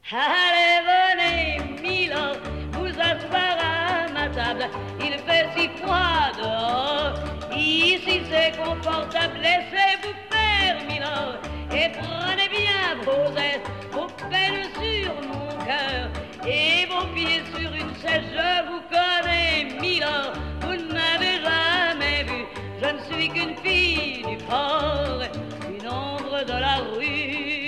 Allez, venez, Milord, vous asseoir à ma table. Il fait si froid dehors. Ici c'est confortable. Laissez-vous faire, Milord, et prenez bien vos aises, vos peines sur mon cœur et vos pieds sur une chaise. Je vous connais, Milord, vous ne m'avez jamais vu. Je ne suis qu'une fille du port, une ombre de la rue.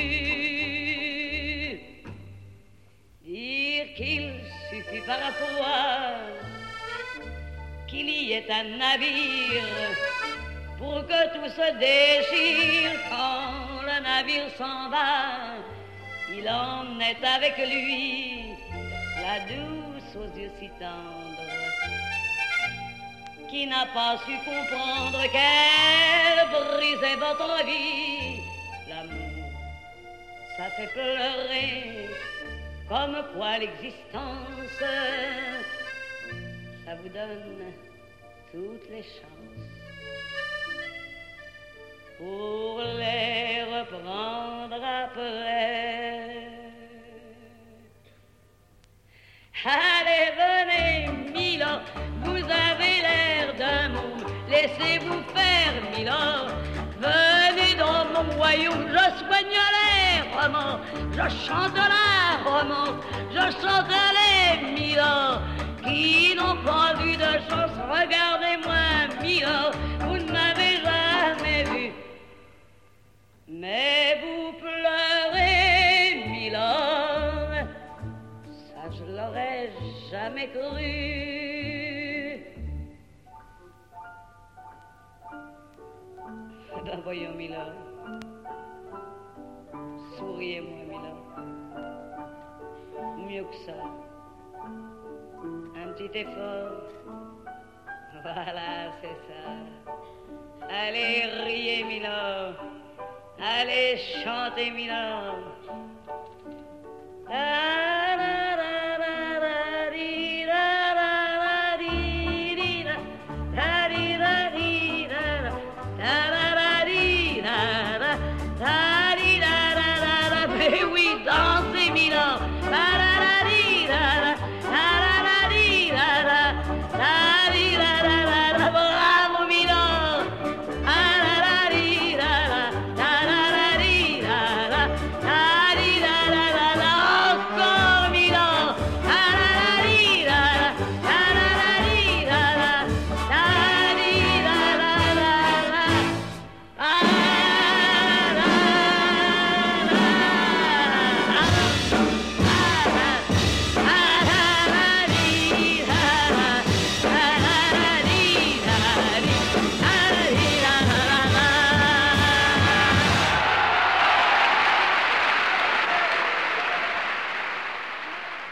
Dire qu'il suffit parfois qu'il y ait un navire pour que tout se déchire. Quand le navire s'en va, il emmenait avec lui la douce aux yeux si tendres, qui n'a pas su comprendre qu'elle brisait votre vie. L'amour, ça fait pleurer, comme quoi l'existence, ça vous donne toutes les chances pour les reprendre après. Allez, venez, Milord, vous avez l'air d'un môme, laissez-vous faire, Milord. Venez dans mon royaume, je soigne les romans, je chante la romance, je chante les Milord qui n'ont pas vu de chance. Regardez-moi, Milord, vous ne m'avez jamais vu, mais vous pleurez, Milord, ça je l'aurais jamais cru. Ben voyons, Milord, souriez-moi, Milord, mieux que ça, un petit effort, voilà, c'est ça. Allez, riez, Milord, allez, chantez, Milord.